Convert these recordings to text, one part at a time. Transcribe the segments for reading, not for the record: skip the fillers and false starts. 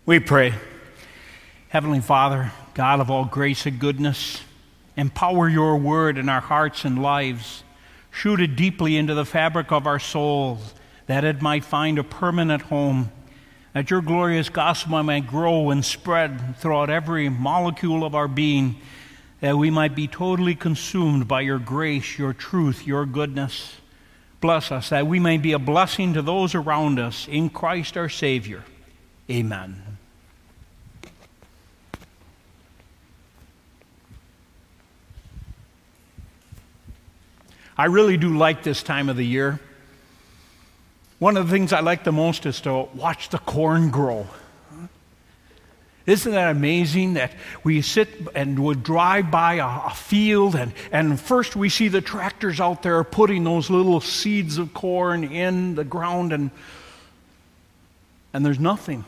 We pray. Heavenly Father, God of all grace and goodness, empower your word in our hearts and lives. Shoot it deeply into the fabric of our souls, that it might find a permanent home, that your glorious gospel might grow and spread throughout every molecule of our being, that we might be totally consumed by your grace, your truth, your goodness. Bless us, that we may be a blessing to those around us, in Christ our Savior. Amen. I really do like this time of the year. One of the things I like the most is to watch the corn grow. Isn't that amazing that we sit and would drive by a field and first we see the tractors out there putting those little seeds of corn in the ground and there's nothing.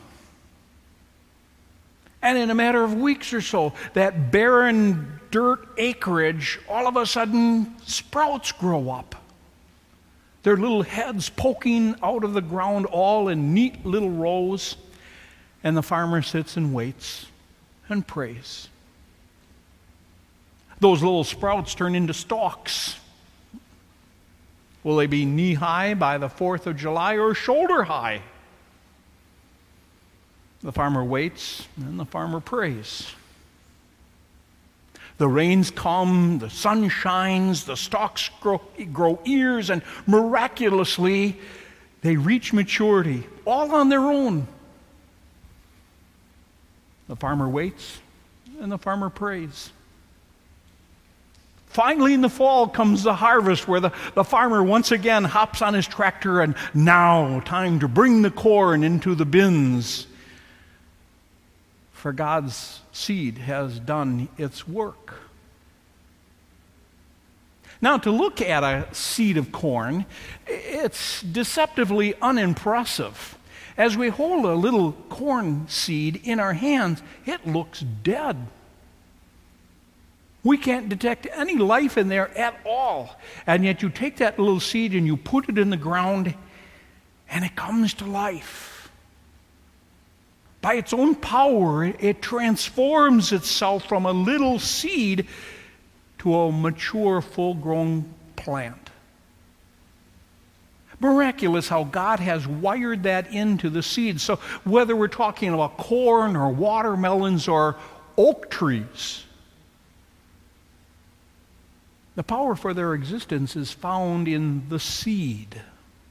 And in a matter of weeks or so, that barren dirt acreage, all of a sudden, sprouts grow up. Their little heads poking out of the ground, all in neat little rows. And the farmer sits and waits and prays. Those little sprouts turn into stalks. Will they be knee-high by the 4th of July or shoulder-high? The farmer waits, and the farmer prays. The rains come, the sun shines, the stalks grow ears, and miraculously, they reach maturity, all on their own. The farmer waits, and the farmer prays. Finally, in the fall comes the harvest where the farmer once again hops on his tractor, and now time to bring the corn into the bins. For God's seed has done its work. Now, to look at a seed of corn, it's deceptively unimpressive. As we hold a little corn seed in our hands, it looks dead. We can't detect any life in there at all. And yet you take that little seed and you put it in the ground, and it comes to life. By its own power, it transforms itself from a little seed to a mature, full-grown plant. Miraculous how God has wired that into the seed. So whether we're talking about corn or watermelons or oak trees, the power for their existence is found in the seed.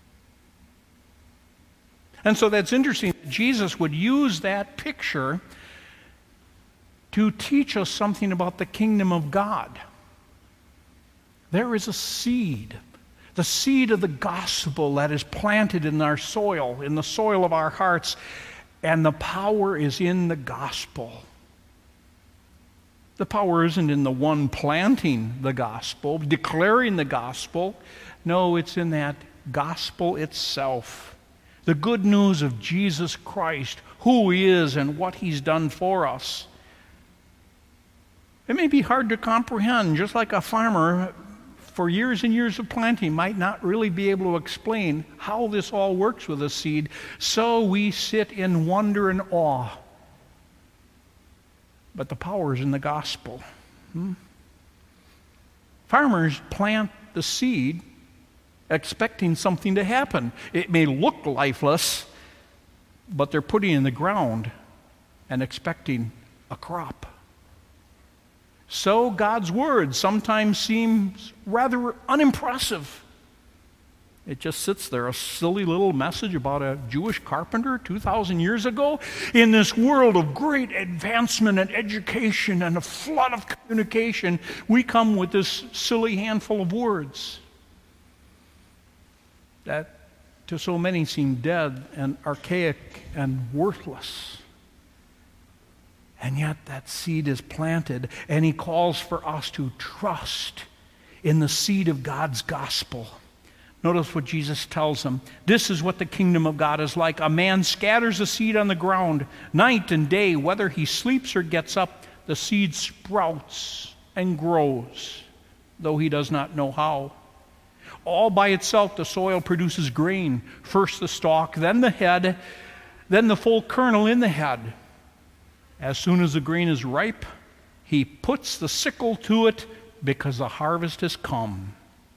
And so that's interesting that Jesus would use that picture to teach us something about the kingdom of God. There is a seed, the seed of the gospel that is planted in our soil, in the soil of our hearts, and the power is in the gospel. The power isn't in the one planting the gospel, declaring the gospel. No, it's in that gospel itself. The good news of Jesus Christ, who He is and what He's done for us. It may be hard to comprehend, just like a farmer for years and years of planting might not really be able to explain how this all works with a seed. So we sit in wonder and awe. But the power is in the gospel. Farmers plant the seed expecting something to happen. It may look lifeless, but they're putting it in the ground and expecting a crop. So God's word sometimes seems rather unimpressive. It just sits there, a silly little message about a Jewish carpenter 2,000 years ago. In this world of great advancement and education and a flood of communication, we come with this silly handful of words that to so many seem dead and archaic and worthless. And yet that seed is planted, and He calls for us to trust in the seed of God's gospel. Notice what Jesus tells them. This is what the kingdom of God is like. A man scatters a seed on the ground night and day. Whether he sleeps or gets up, the seed sprouts and grows, though he does not know how. All by itself, the soil produces grain. First the stalk, then the head, then the full kernel in the head. As soon as the grain is ripe, he puts the sickle to it because the harvest has come.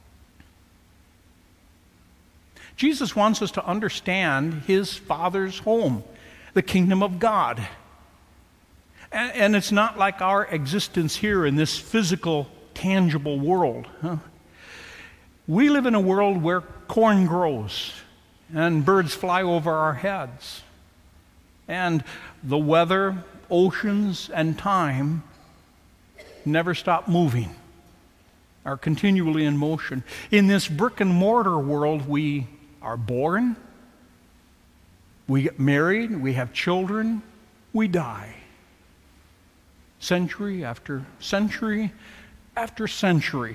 Jesus wants us to understand his Father's home, the kingdom of God. And it's not like our existence here in this physical, tangible world. We live in a world where corn grows and birds fly over our heads. And the weather, oceans, and time never stop moving, are continually in motion. In this brick and mortar world, we are born, we get married, we have children, we die. Century after century after century.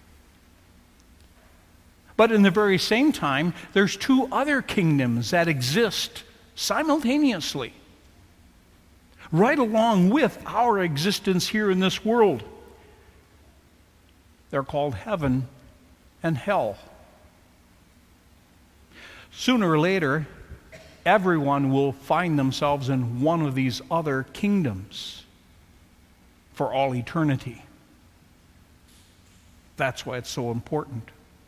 But in the very same time, there's two other kingdoms that exist simultaneously, right along with our existence here in this world. They're called heaven and hell. Sooner or later, everyone will find themselves in one of these other kingdoms for all eternity. That's why it's so important.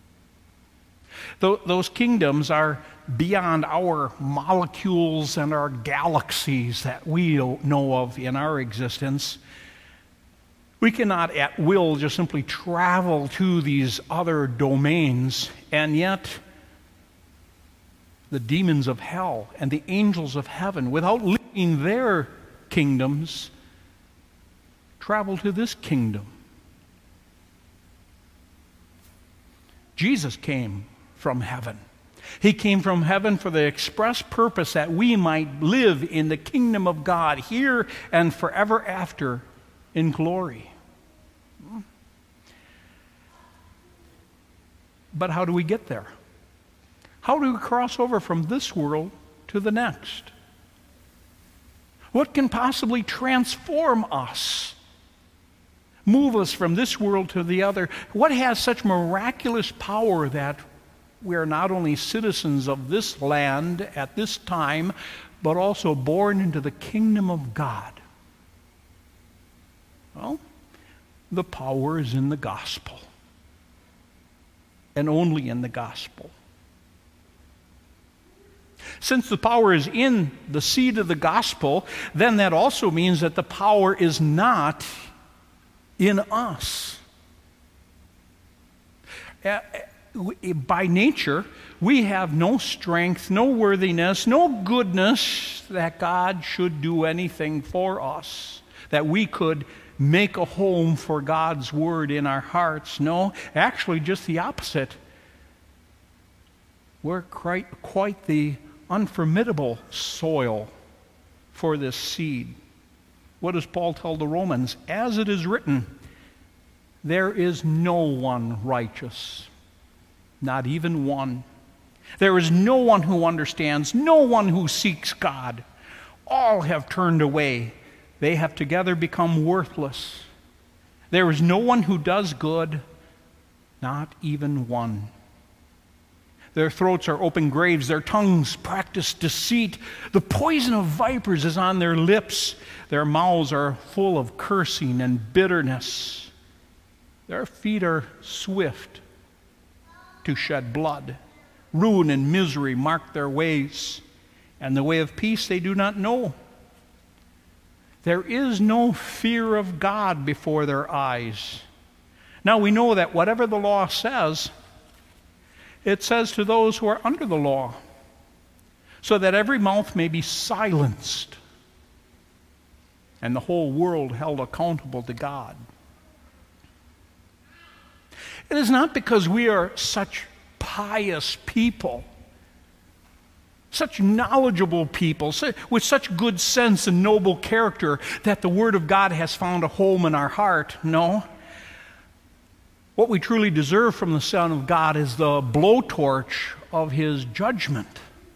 Those kingdoms are beyond our molecules and our galaxies that we know of in our existence. We cannot at will just simply travel to these other domains, and yet the demons of hell and the angels of heaven, without leaving their kingdoms, travel to this kingdom. Jesus came from heaven. He came from heaven for the express purpose that we might live in the kingdom of God here and forever after in glory. But how do we get there? How do we cross over from this world to the next? What can possibly transform us? Move us from this world to the other? What has such miraculous power that we are not only citizens of this land at this time, but also born into the kingdom of God? Well, the power is in the gospel, and only in the gospel. Since the power is in the seed of the gospel, then that also means that the power is not in us. By nature, we have no strength, no worthiness, no goodness that God should do anything for us, that we could make a home for God's word in our hearts. No, actually just the opposite. We're quite the unformidable soil for this seed. What does Paul tell the Romans? As it is written, there is no one righteous, not even one. There is no one who understands, no one who seeks God. All have turned away. They have together become worthless. There is no one who does good, not even one. Their throats are open graves. Their tongues practice deceit. The poison of vipers is on their lips. Their mouths are full of cursing and bitterness. Their feet are swift to shed blood. Ruin and misery mark their ways, and the way of peace they do not know. There is no fear of God before their eyes. Now we know that whatever the law says, it says to those who are under the law, so that every mouth may be silenced and the whole world held accountable to God. It is not because we are such pious people, such knowledgeable people, with such good sense and noble character, that the Word of God has found a home in our heart. No. What we truly deserve from the Son of God is the blowtorch of His judgment.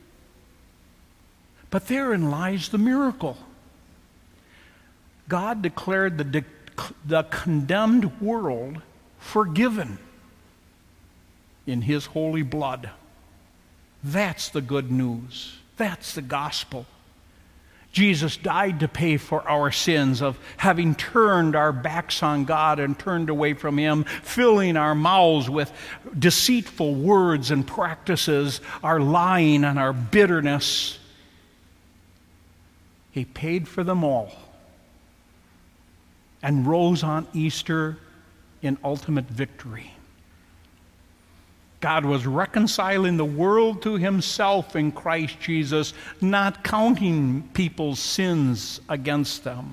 But therein lies the miracle. God declared the condemned world forgiven in His holy blood. That's the good news. That's the gospel. Jesus died to pay for our sins of having turned our backs on God and turned away from Him, filling our mouths with deceitful words and practices, our lying and our bitterness. He paid for them all and rose on Easter in ultimate victory. God was reconciling the world to Himself in Christ Jesus, not counting people's sins against them.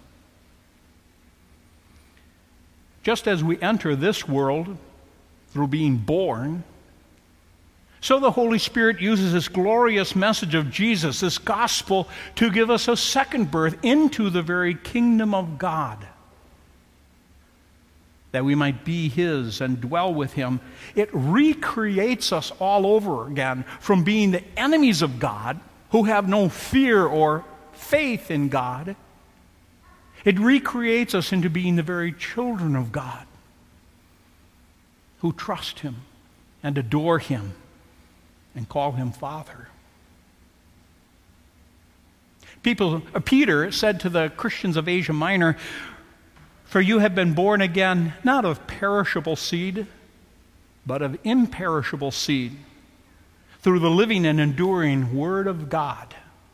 Just as we enter this world through being born, so the Holy Spirit uses this glorious message of Jesus, this gospel, to give us a second birth into the very kingdom of God, that we might be His and dwell with Him. It recreates us all over again from being the enemies of God, who have no fear or faith in God. It recreates us into being the very children of God, who trust Him and adore Him and call Him Father. Peter said to the Christians of Asia Minor, "For you have been born again, not of perishable seed, but of imperishable seed, through the living and enduring Word of God."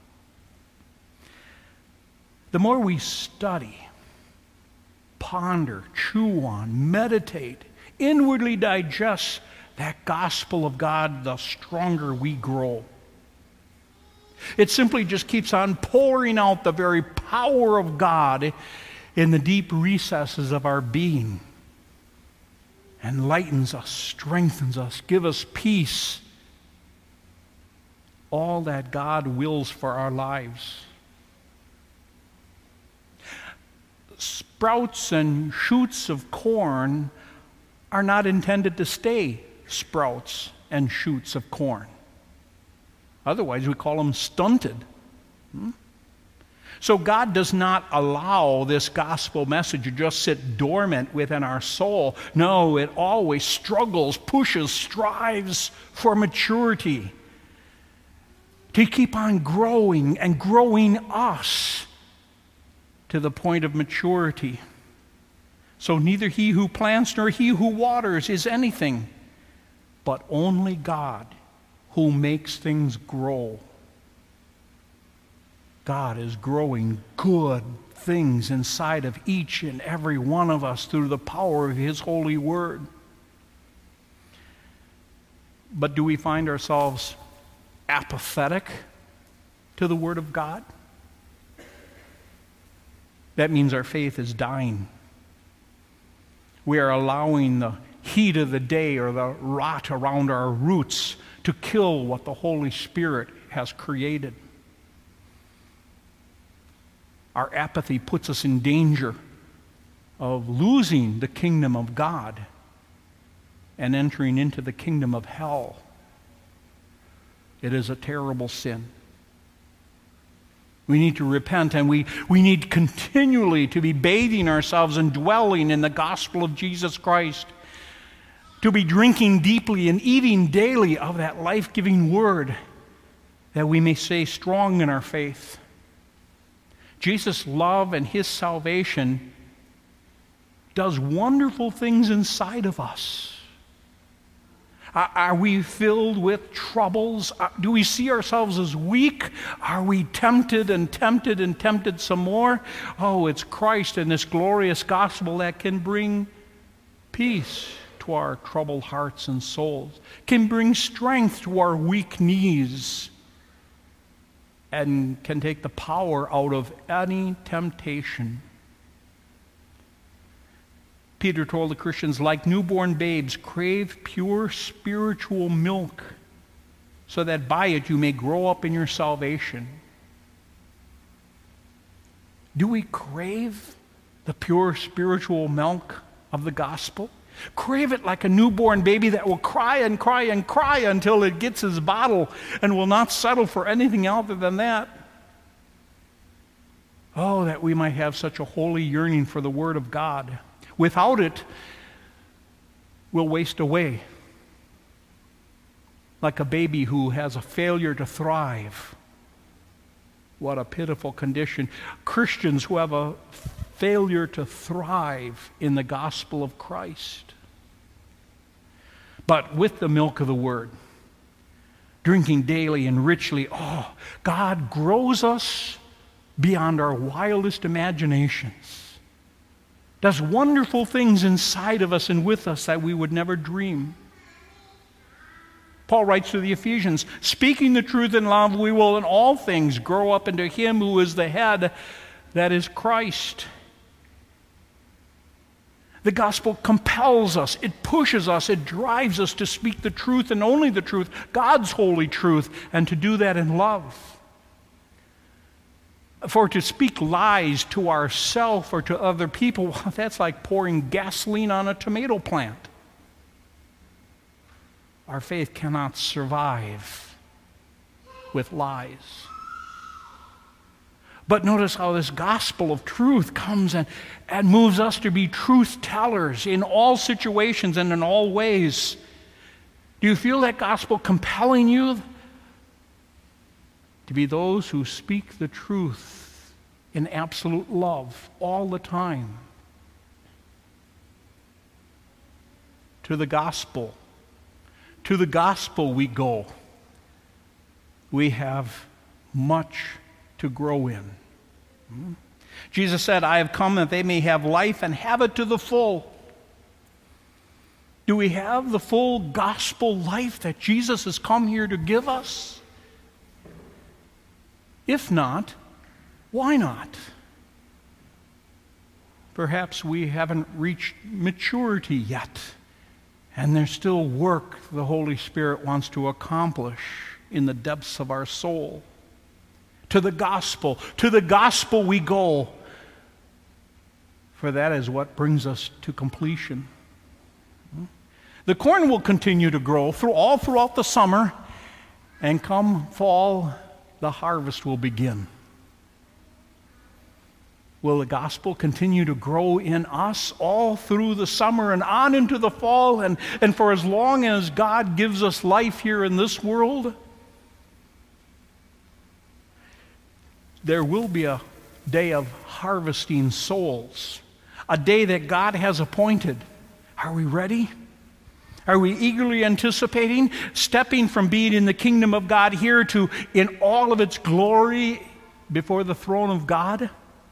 The more we study, ponder, chew on, meditate, inwardly digest that gospel of God, the stronger we grow. It simply just keeps on pouring out the very power of God in the deep recesses of our being, enlightens us, strengthens us, gives us peace, all that God wills for our lives. Sprouts and shoots of corn are not intended to stay sprouts and shoots of corn. Otherwise, we call them stunted. So God does not allow this gospel message to just sit dormant within our soul. No, it always struggles, pushes, strives for maturity, to keep on growing and growing us to the point of maturity. So neither he who plants nor he who waters is anything, but only God who makes things grow. God is growing good things inside of each and every one of us through the power of His holy word. But do we find ourselves apathetic to the Word of God? That means our faith is dying. We are allowing the heat of the day or the rot around our roots to kill what the Holy Spirit has created. Our apathy puts us in danger of losing the kingdom of God and entering into the kingdom of hell. It is a terrible sin. We need to repent, and we need continually to be bathing ourselves and dwelling in the gospel of Jesus Christ, to be drinking deeply and eating daily of that life-giving word, that we may stay strong in our faith. Jesus' love and His salvation does wonderful things inside of us. Are we filled with troubles? Do we see ourselves as weak? Are we tempted and tempted and tempted some more? Oh, it's Christ and this glorious gospel that can bring peace to our troubled hearts and souls, can bring strength to our weak knees, and can take the power out of any temptation. Peter told the Christians, like newborn babes, crave pure spiritual milk, so that by it you may grow up in your salvation. Do we crave the pure spiritual milk of the gospel? Crave it like a newborn baby that will cry and cry and cry until it gets his bottle and will not settle for anything other than that. Oh, that we might have such a holy yearning for the Word of God. Without it, we'll waste away, like a baby who has a failure to thrive What a pitiful condition. Christians who have a failure to thrive in the gospel of Christ. But with the milk of the Word, drinking daily and richly, God grows us beyond our wildest imaginations. Does wonderful things inside of us and with us that we would never dream. Paul writes to the Ephesians, speaking the truth in love, we will in all things grow up into Him who is the head, that is Christ. The gospel compels us, it pushes us, it drives us to speak the truth and only the truth, God's holy truth, and to do that in love. For to speak lies to ourselves or to other people, well, that's like pouring gasoline on a tomato plant. Our faith cannot survive with lies. But notice how this gospel of truth comes and moves us to be truth tellers in all situations and in all ways. Do you feel that gospel compelling you to be those who speak the truth in absolute love all the time? To the gospel we go. We have much to grow in. Jesus said, I have come that they may have life and have it to the full. Do we have the full gospel life that Jesus has come here to give us? If not, why not? Perhaps we haven't reached maturity yet, and there's still work the Holy Spirit wants to accomplish in the depths of our soul. To the gospel we go, for that is what brings us to completion. The corn will continue to grow throughout the summer, and come fall, the harvest will begin. Will the gospel continue to grow in us all through the summer and on into the fall, and for as long as God gives us life here in this world? There will be a day of harvesting souls, a day that God has appointed. Are we ready? Are we eagerly anticipating, stepping from being in the kingdom of God here to in all of its glory before the throne of God?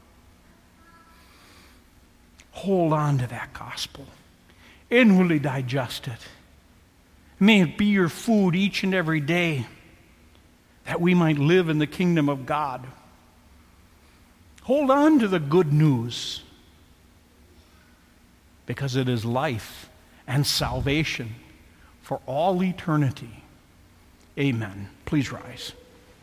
Hold on to that gospel. Inwardly digest it. May it be your food each and every day, that we might live in the kingdom of God. Hold on to the good news, because it is life and salvation for all eternity. Amen. Please rise.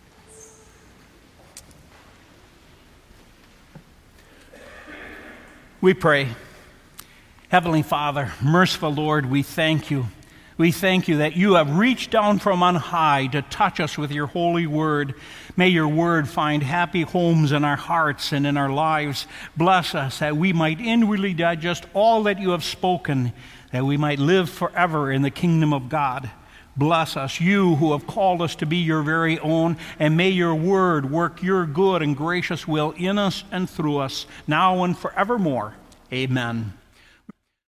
We pray. Heavenly Father, merciful Lord, we thank you. We thank you that you have reached down from on high to touch us with your holy word. May your word find happy homes in our hearts and in our lives. Bless us that we might inwardly digest all that you have spoken, that we might live forever in the kingdom of God. Bless us, you who have called us to be your very own, and may your word work your good and gracious will in us and through us, now and forevermore. Amen.